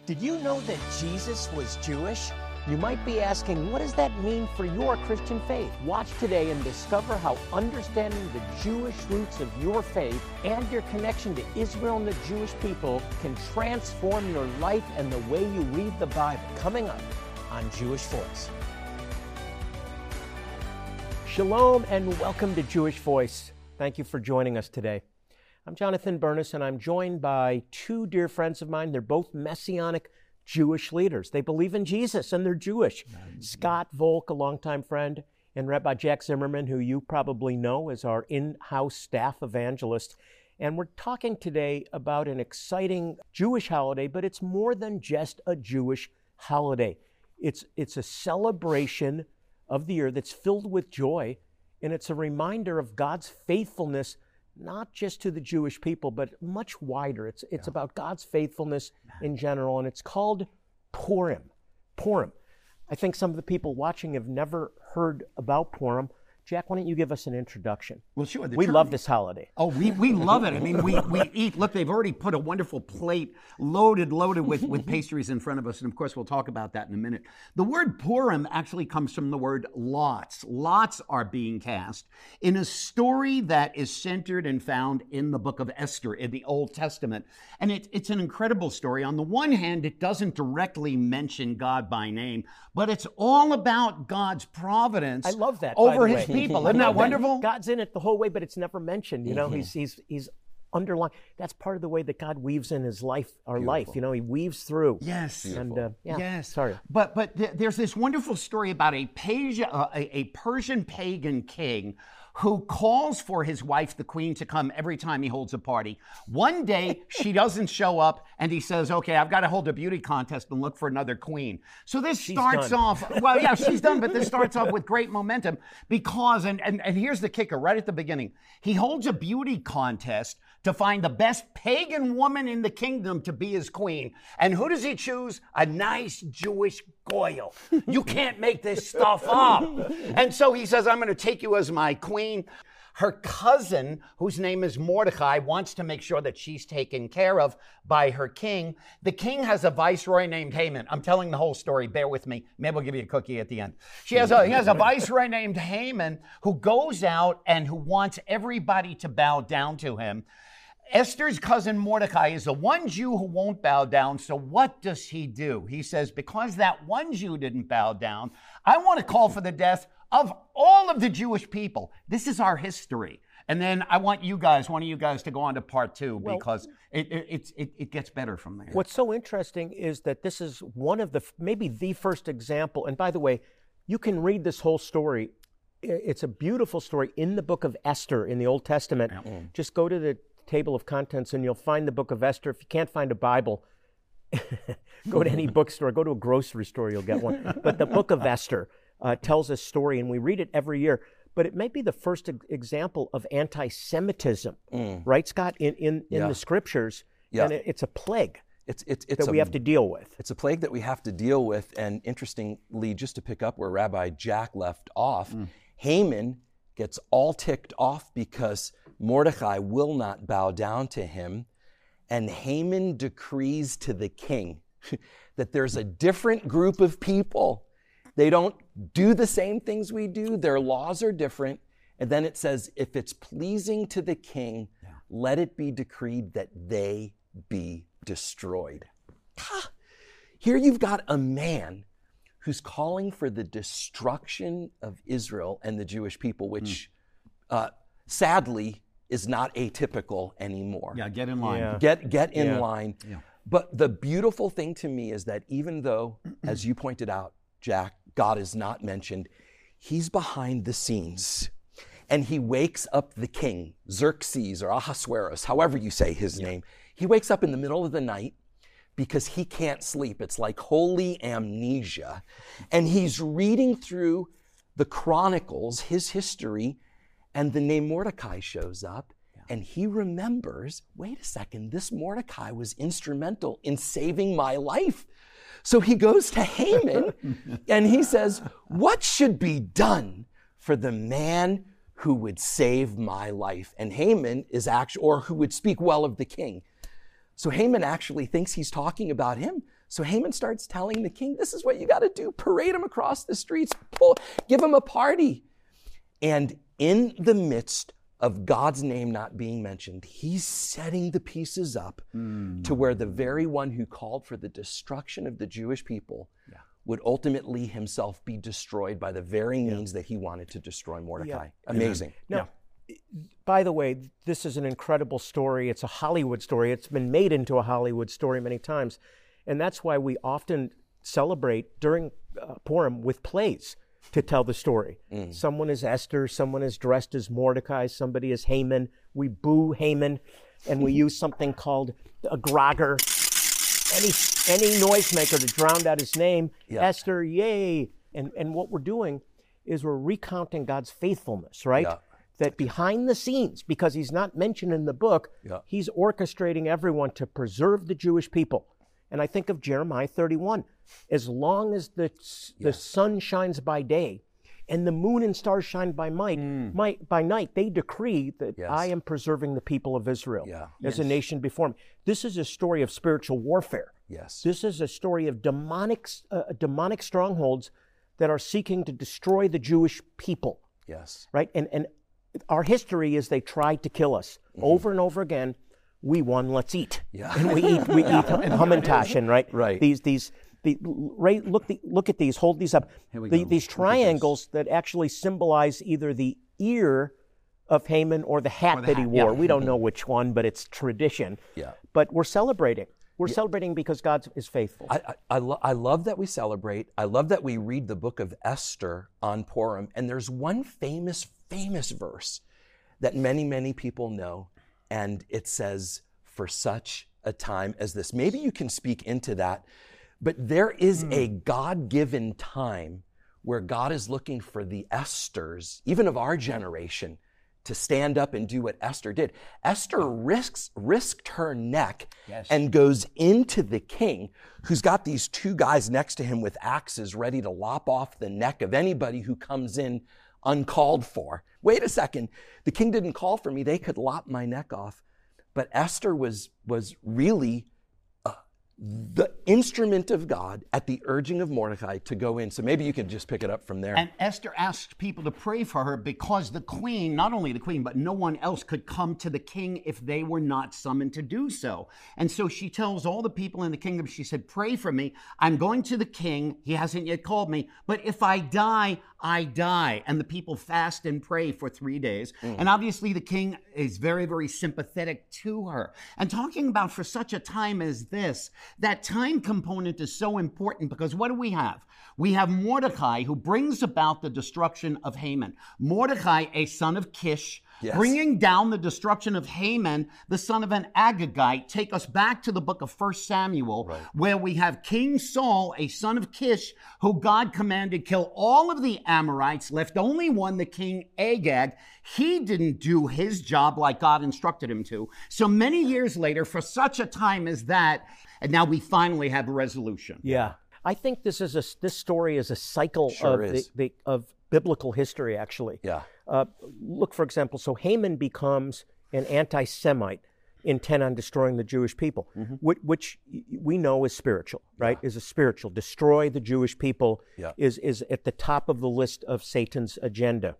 Did you know that Jesus was Jewish? You might be asking, what does that mean for your Christian faith? Watch today and discover how understanding the Jewish roots of your faith and your connection to Israel and the Jewish people can transform your life and the way you read the Bible. Coming up on Jewish Voice. Shalom and welcome to Jewish Voice. Thank you for joining us today. I'm Jonathan Bernis, and I'm joined by two dear friends of mine. They're both Messianic Jewish leaders. They believe in Jesus, and they're Jewish. Scott Volk, a longtime friend, and Rabbi Jack Zimmerman, who you probably know as our in-house staff evangelist. And we're talking today about an exciting Jewish holiday, but it's more than just a Jewish holiday. It's a celebration of the year that's filled with joy, and it's a reminder of God's faithfulness not just to the Jewish people, but much wider. It's about God's faithfulness in general, and it's called Purim. Purim. I think some of the people watching have never heard about Purim. Jack, why don't you give us an introduction? Well, sure. We love this holiday. Oh, we love it. I mean, we eat. Look, they've already put a wonderful plate loaded with pastries in front of us. And of course, we'll talk about that in a minute. The word Purim actually comes from the word lots. Lots are being cast in a story that is centered and found in the book of Esther in the Old Testament. And it's an incredible story. On the one hand, it doesn't directly mention God by name, but it's all about God's providence. I love that, over by the his way. people. Isn't that wonderful? God's in it the whole way, but it's never mentioned. You know, he's underlined. That's part of the way that God weaves in his life, our life. You know, he weaves through. Yes. And yes. Sorry. But there's this wonderful story about a Persian pagan king who calls for his wife, the queen, to come every time he holds a party. One day, she doesn't show up, and he says, okay, I've got to hold a beauty contest and look for another queen. So this starts off, well, yeah, she's done, but this starts off with great momentum because, and here's the kicker right at the beginning, he holds a beauty contest to find the best pagan woman in the kingdom to be his queen. And who does he choose? A nice Jewish goyle. You can't make this stuff up. And so he says, I'm going to take you as my queen. Her cousin, whose name is Mordecai, wants to make sure that she's taken care of by her king. The king has a viceroy named Haman. I'm telling the whole story. Bear with me. Maybe I'll give you a cookie at the end. He has a viceroy named Haman who goes out and who wants everybody to bow down to him. Esther's cousin Mordecai is the one Jew who won't bow down. So what does he do? He says, because that one Jew didn't bow down, I want to call for the death of all of the Jewish people. This is our history. And then I want one of you guys to go on to part two, because it gets better from there. What's so interesting is that this is one of maybe the first example. And by the way, you can read this whole story. It's a beautiful story in the book of Esther in the Old Testament. Just go to the table of contents and you'll find the book of Esther. If you can't find a Bible, go to any bookstore, go to a grocery store, you'll get one. But the book of Esther tells a story, and we read it every year. But it may be the first example of anti-Semitism, right, Scott, in the scriptures. Yeah. And it's a plague that we have to deal with. It's a plague that we have to deal with. And interestingly, just to pick up where Rabbi Jack left off, Haman gets all ticked off because Mordecai will not bow down to him. And Haman decrees to the king that there's a different group of people. They don't do the same things we do. Their laws are different. And then it says, if it's pleasing to the king, let it be decreed that they be destroyed. Here you've got a man who's calling for the destruction of Israel and the Jewish people, which sadly is not atypical anymore. Yeah, get in line. Yeah. Get in line. Yeah. But the beautiful thing to me is that even though, as you pointed out, Jack, God is not mentioned, he's behind the scenes. And he wakes up the king, Xerxes or Ahasuerus, however you say his name. He wakes up in the middle of the night because he can't sleep. It's like holy amnesia. And he's reading through the Chronicles, his history, and the name Mordecai shows up. And he remembers, wait a second, this Mordecai was instrumental in saving my life. So he goes to Haman and he says, what should be done for the man who would save my life? And Haman is actually, or who would speak well of the king. So Haman actually thinks he's talking about him. So Haman starts telling the king, this is what you got to do. Parade him across the streets, give him a party. And in the midst of God's name not being mentioned, he's setting the pieces up to where the very one who called for the destruction of the Jewish people would ultimately himself be destroyed by the very means that he wanted to destroy Mordecai. Amazing. Now, by the way, this is an incredible story. It's a Hollywood story. It's been made into a Hollywood story many times. And that's why we often celebrate during Purim with plays to tell the story. Someone is Esther, someone is dressed as Mordecai, somebody is Haman. We boo Haman, and we use something called a grogger, any noisemaker to drown out his name. Esther, yay! And what we're doing is we're recounting God's faithfulness, right? That behind the scenes, because he's not mentioned in the book, he's orchestrating everyone to preserve the Jewish people. And I think of Jeremiah 31. As long as the sun shines by day and the moon and stars shine by night, they decree that I am preserving the people of Israel as a nation before me. This is a story of spiritual warfare. This is a story of demonic strongholds that are seeking to destroy the Jewish people. Right? And our history is they tried to kill us over and over again. We won, let's eat. And we eat Hamantashen, right? Look at these, hold these up. These triangles that actually symbolize either the ear of Haman or the hat that he wore. We don't know which one, but it's tradition. But we're celebrating. We're celebrating because God is faithful. I love that we celebrate. I love that we read the book of Esther on Purim. And there's one famous verse that many people know. And it says, for such a time as this. Maybe you can speak into that. But there is a God-given time where God is looking for the Esthers, even of our generation, to stand up and do what Esther did. Esther risked her neck and goes into the king, who's got these two guys next to him with axes ready to lop off the neck of anybody who comes in uncalled for. Wait a second, the king didn't call for me. They could lop my neck off. But Esther was really the instrument of God at the urging of Mordecai to go in. So maybe you could just pick it up from there. And Esther asked people to pray for her because the queen, not only the queen, but no one else could come to the king if they were not summoned to do so. And so she tells all the people in the kingdom, she said, pray for me. I'm going to the king. He hasn't yet called me. But if I die, I die. And the people fast and pray for 3 days. And obviously the king is very, very sympathetic to her. And talking about for such a time as this, that time component is so important because what do we have? We have Mordecai who brings about the destruction of Haman. Mordecai, a son of Kish, bringing down the destruction of Haman, the son of an Agagite. Take us back to the book of 1 Samuel, where we have King Saul, a son of Kish, who God commanded kill all of the Amorites, left only one, the king Agag. He didn't do his job like God instructed him to. So many years later, for such a time as that, and now we finally have a resolution. I think this story is a cycle of biblical history, actually. Look, for example, so Haman becomes an anti-Semite intent on destroying the Jewish people, which we know is spiritual, right? Is a spiritual. Destroy the Jewish people is at the top of the list of Satan's agenda.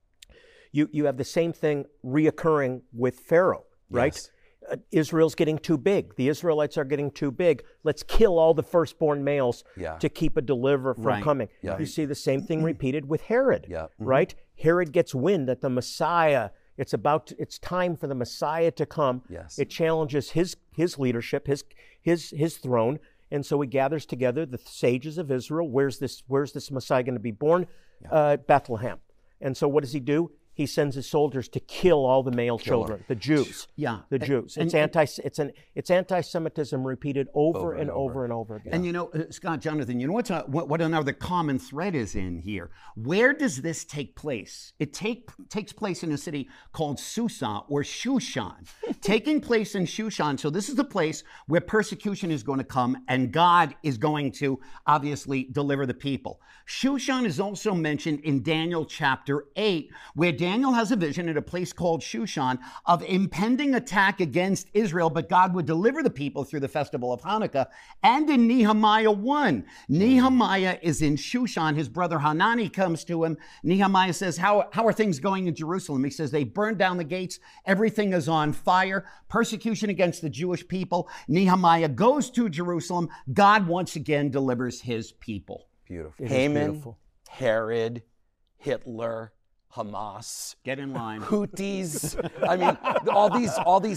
You have the same thing reoccurring with Pharaoh, right? Israel's getting too big. The Israelites are getting too big. Let's kill all the firstborn males to keep a deliverer from coming. You see the same thing repeated with Herod, right? Herod gets wind that the Messiah, it's time for the Messiah to come. It challenges his leadership, his throne, and so he gathers together the sages of Israel. Where's this Messiah going to be born? Bethlehem. And so what does he do? He sends his soldiers to kill all the male children, the Jews. The Jews. It's anti-Semitism repeated over and over and over again. And you know, Scott, Jonathan, you know what another common thread is in here? Where does this take place? It takes place in a city called Susa or Shushan. Taking place in Shushan. So this is the place where persecution is going to come and God is going to obviously deliver the people. Shushan is also mentioned in Daniel chapter 8, where Daniel has a vision at a place called Shushan of impending attack against Israel, but God would deliver the people through the festival of Hanukkah. And in Nehemiah 1, Nehemiah is in Shushan. His brother Hanani comes to him. Nehemiah says, how are things going in Jerusalem? He says, they burned down the gates. Everything is on fire. Persecution against the Jewish people. Nehemiah goes to Jerusalem. God once again delivers his people. Beautiful. Haman, Herod, Hitler, Hamas, get in line. Houthis. I mean, all these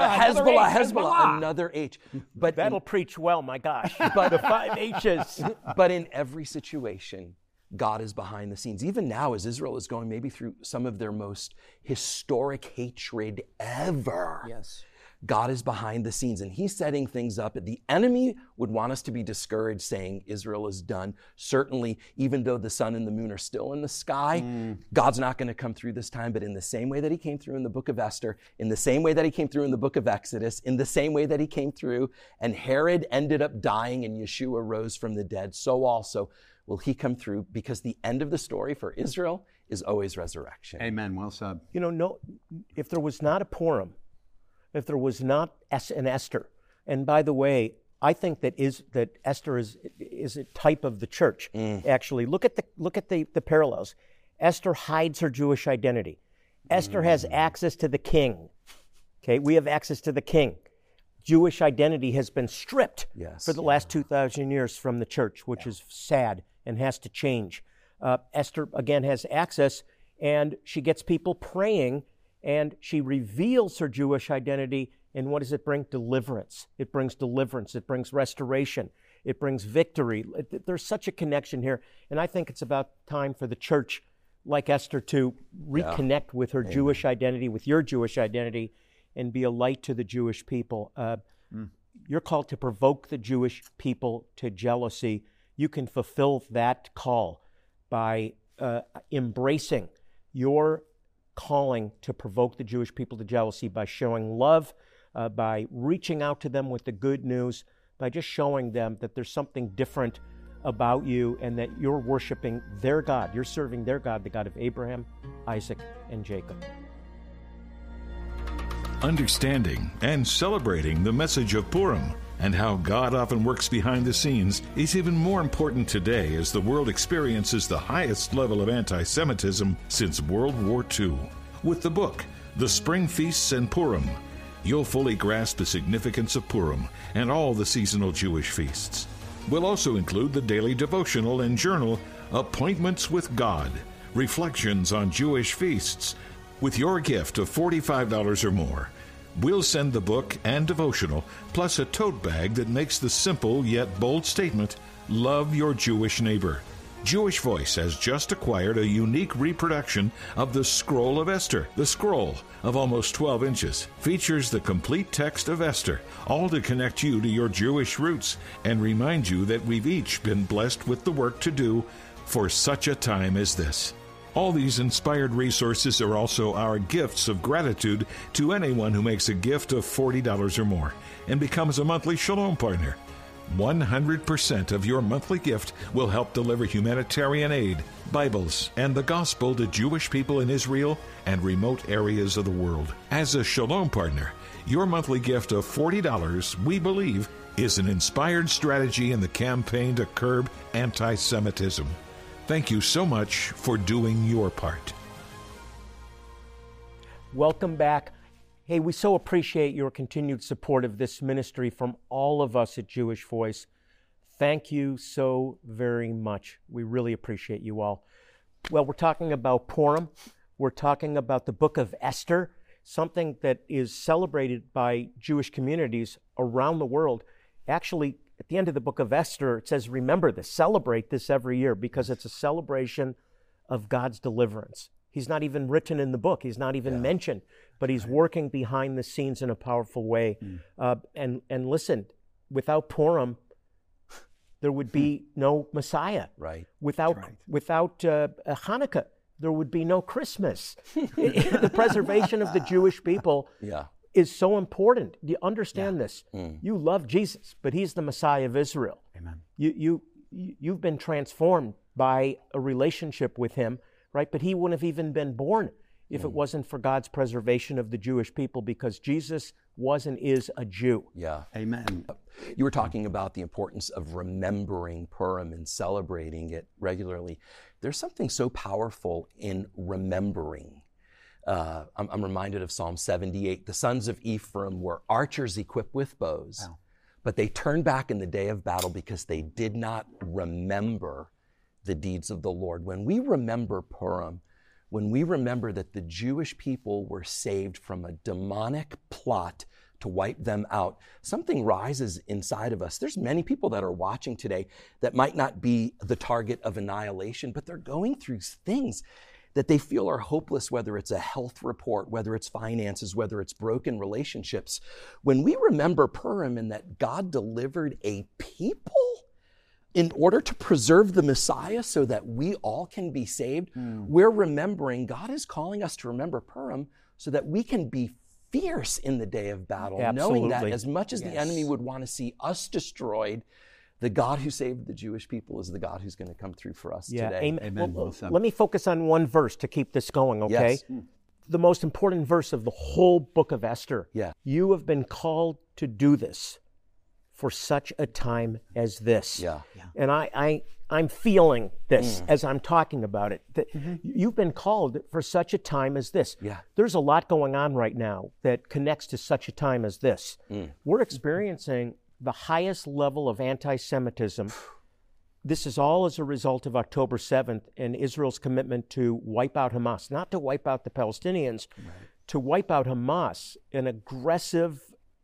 Hezbollah, another H. But that'll preach well, my gosh. But the 5 H's. But in every situation, God is behind the scenes. Even now, as Israel is going maybe through some of their most historic hatred ever. Yes. God is behind the scenes, and he's setting things up. The enemy would want us to be discouraged, saying Israel is done. Certainly, even though the sun and the moon are still in the sky, God's not going to come through this time. But in the same way that he came through in the book of Esther, in the same way that he came through in the book of Exodus, in the same way that he came through, and Herod ended up dying and Yeshua rose from the dead, so also will he come through, because the end of the story for Israel is always resurrection. Amen. Well said. You know, if there was not a Purim, if there was not an Esther, and by the way, I think that Esther is a type of the church. Actually, look at the parallels. Esther hides her Jewish identity. Esther has access to the king. Okay, we have access to the king. Jewish identity has been stripped for the last 2,000 years from the church, which is sad and has to change. Esther again has access, and she gets people praying. And she reveals her Jewish identity, and what does it bring? Deliverance. It brings deliverance. It brings restoration. It brings victory. There's such a connection here, and I think it's about time for the church, like Esther, to reconnect with her Jewish identity, with your Jewish identity, and be a light to the Jewish people. You're called to provoke the Jewish people to jealousy. You can fulfill that call by embracing your calling to provoke the Jewish people to jealousy by showing love, by reaching out to them with the good news, by just showing them that there's something different about you and that you're worshiping their God. You're serving their God, the God of Abraham, Isaac, and Jacob. Understanding and celebrating the message of Purim and how God often works behind the scenes is even more important today as the world experiences the highest level of anti-Semitism since World War II. With the book, The Spring Feasts and Purim, you'll fully grasp the significance of Purim and all the seasonal Jewish feasts. We'll also include the daily devotional and journal, Appointments with God, Reflections on Jewish Feasts. With your gift of $45 or more, we'll send the book and devotional, plus a tote bag that makes the simple yet bold statement, love your Jewish neighbor. Jewish Voice has just acquired a unique reproduction of the Scroll of Esther. The scroll, of almost 12 inches, features the complete text of Esther, all to connect you to your Jewish roots and remind you that we've each been blessed with the work to do for such a time as this. All these inspired resources are also our gifts of gratitude to anyone who makes a gift of $40 or more and becomes a monthly Shalom partner. 100% of your monthly gift will help deliver humanitarian aid, Bibles, and the gospel to Jewish people in Israel and remote areas of the world. As a Shalom partner, your monthly gift of $40, we believe, is an inspired strategy in the campaign to curb anti-Semitism. Thank you so much for doing your part. Welcome back. Hey, we so appreciate your continued support of this ministry from all of us at Jewish Voice. Thank you so very much. We really appreciate you all. Well, we're talking about Purim. We're talking about the book of Esther, something that is celebrated by Jewish communities around the world. Actually, at the end of the book of Esther, it says, remember this, celebrate this every year, because it's a celebration of God's deliverance. He's not even written in the book. He's not even mentioned, but he's working behind the scenes in a powerful way. And listen, without Purim, there would be no Messiah. Right. Without Hanukkah, there would be no Christmas. The preservation of the Jewish people is so important. Do you understand this? You love Jesus, but he's the Messiah of Israel. Amen. You've been transformed by a relationship with him, right? But he wouldn't have even been born if it wasn't for God's preservation of the Jewish people, because Jesus was and is a Jew. Yeah. Amen. You were talking about the importance of remembering Purim and celebrating it regularly. There's something so powerful in remembering. I'm reminded of Psalm 78. The sons of Ephraim were archers equipped with bows, wow, but they turned back in the day of battle because they did not remember the deeds of the Lord. When we remember Purim, when we remember that the Jewish people were saved from a demonic plot to wipe them out, something rises inside of us. There's many people that are watching today that might not be the target of annihilation, but they're going through things that they feel are hopeless, whether it's a health report, whether it's finances, whether it's broken relationships. When we remember Purim and that God delivered a people in order to preserve the Messiah so that we all can be saved, we're remembering, God is calling us to remember Purim so that we can be fierce in the day of battle, Absolutely. knowing that as much as the enemy would want to see us destroyed, the God who saved the Jewish people is the God who's going to come through for us today. Amen. Well, let me focus on one verse to keep this going, okay? Yes. The most important verse of the whole book of Esther. Yeah. You have been called to do this for such a time as this. Yeah. And I'm feeling this as I'm talking about it, that you've been called for such a time as this. Yeah. There's a lot going on right now that connects to such a time as this. We're experiencing the highest level of anti-Semitism. This is all as a result of October 7th and Israel's commitment to wipe out Hamas, not to wipe out the Palestinians, to wipe out Hamas, an aggressive,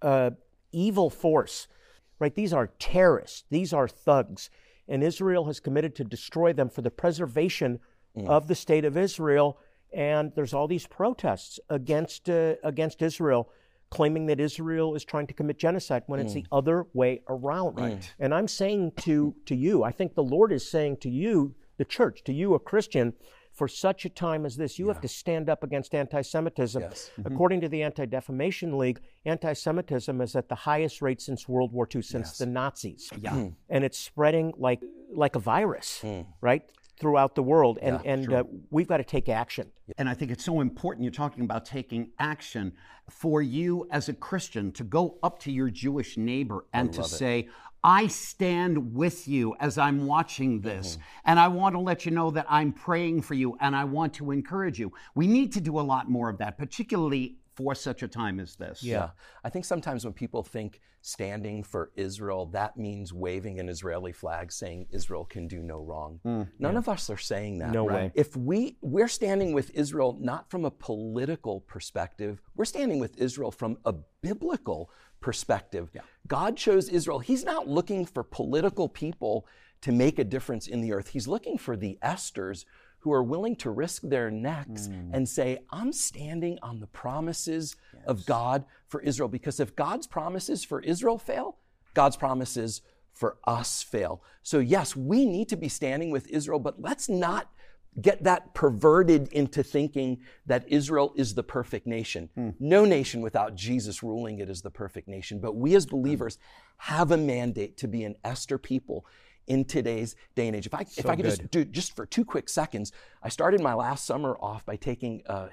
evil force. Right? These are terrorists. These are thugs. And Israel has committed to destroy them for the preservation of the state of Israel. And there's all these protests against Israel, claiming that Israel is trying to commit genocide when it's the other way around. Right. And I'm saying to you, I think the Lord is saying to you, the church, to you, a Christian, for such a time as this, you have to stand up against anti-Semitism. Yes. According to the Anti-Defamation League, anti-Semitism is at the highest rate since World War II, since the Nazis. And it's spreading like a virus, right, throughout the world. And we've got to take action. And I think it's so important, you're talking about taking action, for you as a Christian to go up to your Jewish neighbor and to say, I stand with you as I'm watching this, and I want to let you know that I'm praying for you, and I want to encourage you. We need to do a lot more of that, particularly for such a time as this. Yeah. I think sometimes when people think standing for Israel, that means waving an Israeli flag saying Israel can do no wrong. None of us are saying that. No way. If we're standing with Israel not from a political perspective, we're standing with Israel from a biblical perspective. God chose Israel. He's not looking for political people to make a difference in the earth. He's looking for the Esthers who are willing to risk their necks and say, I'm standing on the promises of God for Israel. Because if God's promises for Israel fail, God's promises for us fail. So yes, we need to be standing with Israel, but let's not get that perverted into thinking that Israel is the perfect nation. No nation without Jesus ruling it is the perfect nation. But we as believers have a mandate to be an Esther people in today's day and age. If I could just do, just for 2 quick seconds, I started my last summer off by taking a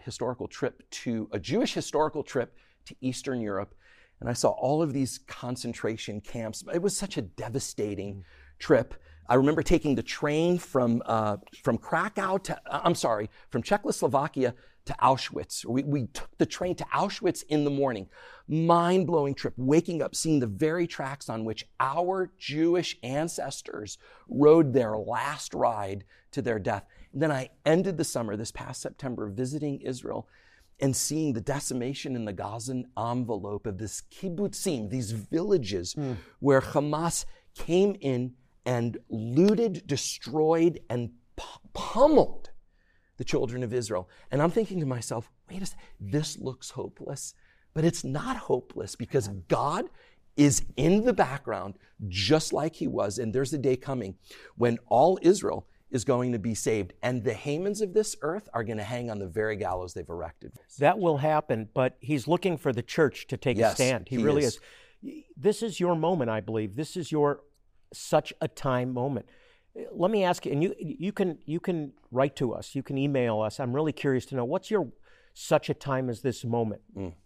Jewish historical trip to Eastern Europe. And I saw all of these concentration camps. It was such a devastating trip. I remember taking the train from Czechoslovakia to Auschwitz. We took the train to Auschwitz in the morning. Mind-blowing trip, waking up, seeing the very tracks on which our Jewish ancestors rode their last ride to their death. And then I ended the summer this past September visiting Israel and seeing the decimation in the Gazan envelope of this kibbutzim, these villages where Hamas came in and looted, destroyed, and pummeled the children of Israel. And I'm thinking to myself, wait a second, this looks hopeless. But it's not hopeless because God is in the background just like he was. And there's a day coming when all Israel is going to be saved. And the Hamans of this earth are going to hang on the very gallows they've erected. That will happen, but he's looking for the church to take a stand. He really is. This is your moment, I believe. This is your such a time moment. Let me ask you, and you can write to us, you can email us. I'm really curious to know, what's your such a time as this moment?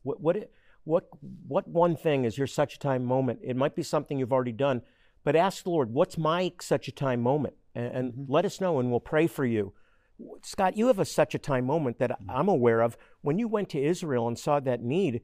What one thing is your such a time moment? It might be something you've already done, but ask the Lord, what's my such a time moment? And let us know, and we'll pray for you. Scott, you have a such a time moment that I'm aware of. When you went to Israel and saw that need,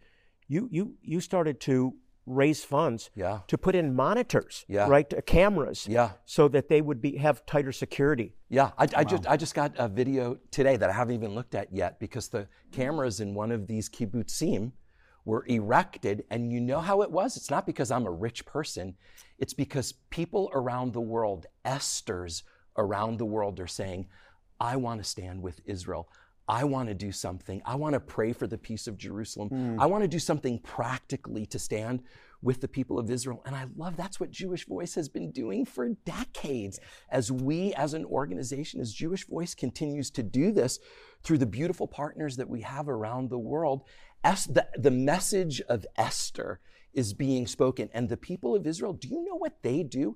you started to raise funds to put in monitors, right, cameras, so that they would have tighter security. Yeah, I just got a video today that I haven't even looked at yet, because the cameras in one of these kibbutzim were erected, and you know how it was? It's not because I'm a rich person. It's because people around the world, Esthers around the world, are saying, I want to stand with Israel. I want to do something. I want to pray for the peace of Jerusalem. I want to do something practically to stand with the people of Israel. And I love that's what Jewish Voice has been doing for decades. As we, as an organization, as Jewish Voice continues to do this through the beautiful partners that we have around the world, the message of Esther is being spoken. And the people of Israel, do you know what they do?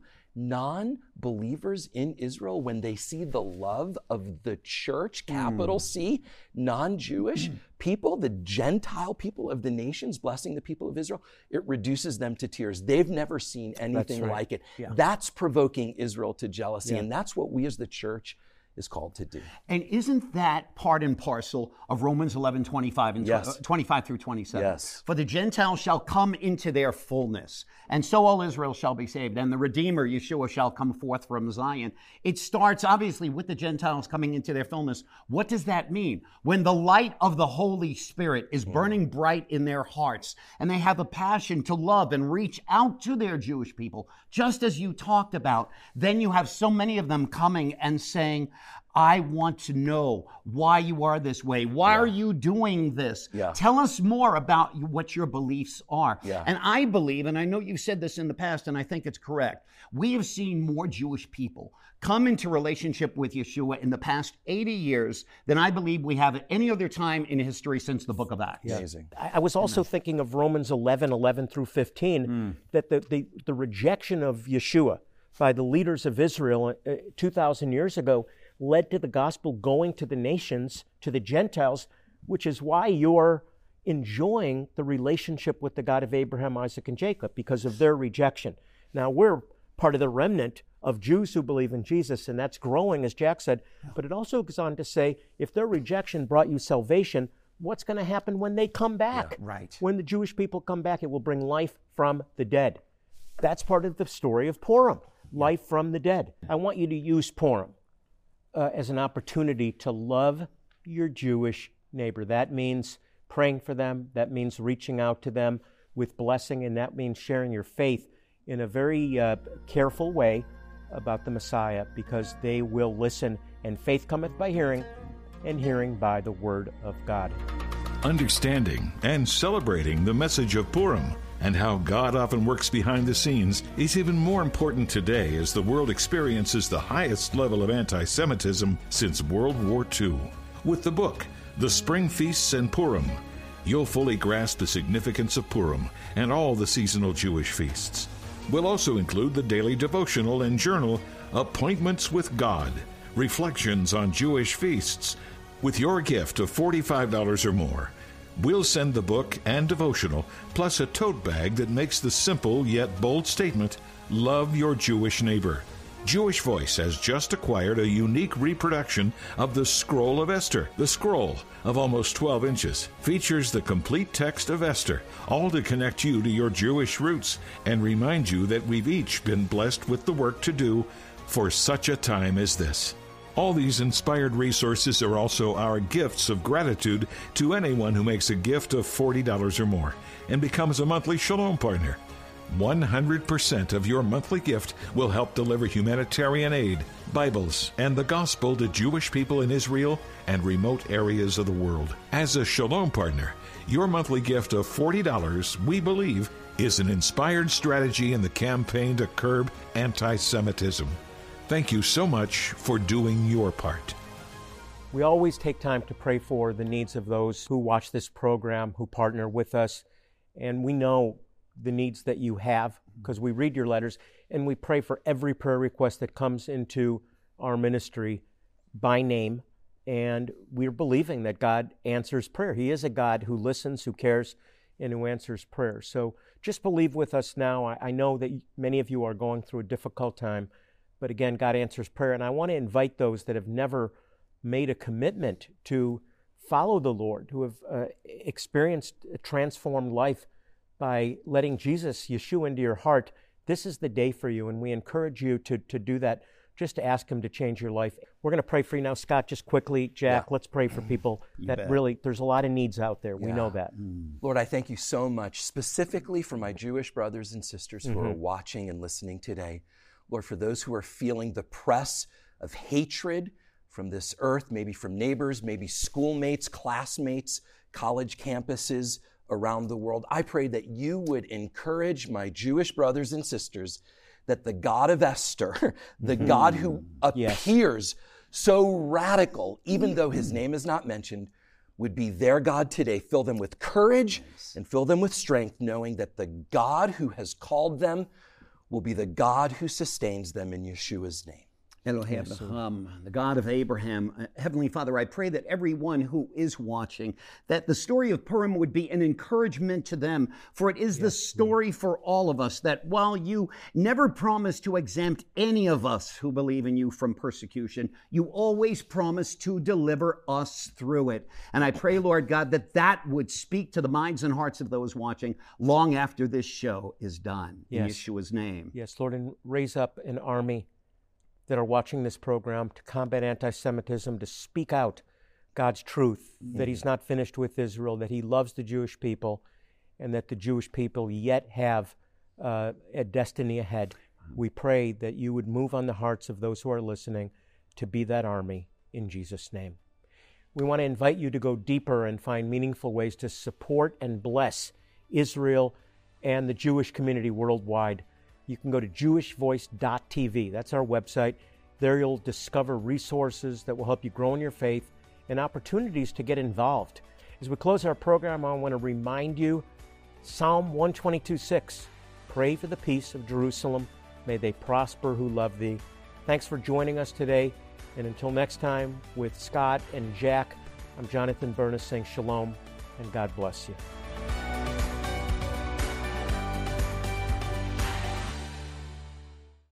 Non-believers in Israel, when they see the love of the church, capital C, non-Jewish people, the Gentile people of the nations blessing the people of Israel, it reduces them to tears. They've never seen anything like it. That's provoking Israel to jealousy, and that's what we as the church is called to do. And isn't that part and parcel of Romans 11:25 and 25 through 27? Yes. For the Gentiles shall come into their fullness, and so all Israel shall be saved, and the Redeemer, Yeshua, shall come forth from Zion. It starts, obviously, with the Gentiles coming into their fullness. What does that mean? When the light of the Holy Spirit is burning bright in their hearts, and they have a passion to love and reach out to their Jewish people, just as you talked about, then you have so many of them coming and saying, I want to know why you are this way. Why are you doing this? Tell us more about what your beliefs are. And I believe, and I know you've said this in the past, and I think it's correct, we have seen more Jewish people come into relationship with Yeshua in the past 80 years than I believe we have at any other time in history since the book of Acts. Amazing. I was also thinking of Romans 11 through 15, that the rejection of Yeshua by the leaders of Israel 2,000 years ago led to the gospel going to the nations, to the Gentiles, which is why you're enjoying the relationship with the God of Abraham, Isaac, and Jacob, because of their rejection. Now, we're part of the remnant of Jews who believe in Jesus, and that's growing, as Jack said, but it also goes on to say, if their rejection brought you salvation, what's going to happen when they come back? When the Jewish people come back, it will bring life from the dead. That's part of the story of Purim, life from the dead. I want you to use Purim as an opportunity to love your Jewish neighbor. That means praying for them. That means reaching out to them with blessing. And that means sharing your faith in a very careful way about the Messiah, because they will listen. And faith cometh by hearing, and hearing by the word of God. Understanding and celebrating the message of Purim and how God often works behind the scenes is even more important today as the world experiences the highest level of anti-Semitism since World War II. With the book, The Spring Feasts and Purim, you'll fully grasp the significance of Purim and all the seasonal Jewish feasts. We'll also include the daily devotional and journal, Appointments with God, Reflections on Jewish Feasts. With your gift of $45 or more, we'll send the book and devotional, plus a tote bag that makes the simple yet bold statement, love your Jewish neighbor. Jewish Voice has just acquired a unique reproduction of the Scroll of Esther. The scroll, of almost 12 inches, features the complete text of Esther, all to connect you to your Jewish roots and remind you that we've each been blessed with the work to do for such a time as this. All these inspired resources are also our gifts of gratitude to anyone who makes a gift of $40 or more and becomes a monthly Shalom partner. 100% of your monthly gift will help deliver humanitarian aid, Bibles, and the gospel to Jewish people in Israel and remote areas of the world. As a Shalom partner, your monthly gift of $40, we believe, is an inspired strategy in the campaign to curb anti-Semitism. Thank you so much for doing your part. We always take time to pray for the needs of those who watch this program, who partner with us, and we know the needs that you have because we read your letters, and we pray for every prayer request that comes into our ministry by name, and we're believing that God answers prayer. He is a God who listens, who cares, and who answers prayer. So just believe with us now. I know that many of you are going through a difficult time, but again, God answers prayer. And I want to invite those that have never made a commitment to follow the Lord, who have experienced a transformed life by letting Jesus, Yeshua, into your heart. This is the day for you, and we encourage you to do that, just to ask Him to change your life. We're going to pray for you now. Scott, just quickly, Jack, let's pray for people that really, there's a lot of needs out there. We know that. Lord, I thank you so much, specifically for my Jewish brothers and sisters who are watching and listening today. Lord, for those who are feeling the press of hatred from this earth, maybe from neighbors, maybe schoolmates, classmates, college campuses around the world, I pray that you would encourage my Jewish brothers and sisters that the God of Esther, the God who appears so radical, even though his name is not mentioned, would be their God today. Fill them with courage and fill them with strength, knowing that the God who has called them will be the God who sustains them in Yeshua's name. Elohim, the God of Abraham. Heavenly Father, I pray that everyone who is watching, that the story of Purim would be an encouragement to them, for it is the story for all of us, that while you never promise to exempt any of us who believe in you from persecution, you always promise to deliver us through it. And I pray, Lord God, that that would speak to the minds and hearts of those watching long after this show is done. In Yeshua's name. Yes, Lord, and raise up an army that are watching this program to combat anti-Semitism, to speak out God's truth, that He's not finished with Israel, that He loves the Jewish people, and that the Jewish people yet have a destiny ahead. We pray that you would move on the hearts of those who are listening to be that army in Jesus' name. We want to invite you to go deeper and find meaningful ways to support and bless Israel and the Jewish community worldwide. You can go to jewishvoice.tv. That's our website. There you'll discover resources that will help you grow in your faith and opportunities to get involved. As we close our program, I want to remind you, Psalm 122:6, pray for the peace of Jerusalem. May they prosper who love thee. Thanks for joining us today. And until next time, with Scott and Jack, I'm Jonathan Bernis saying shalom and God bless you.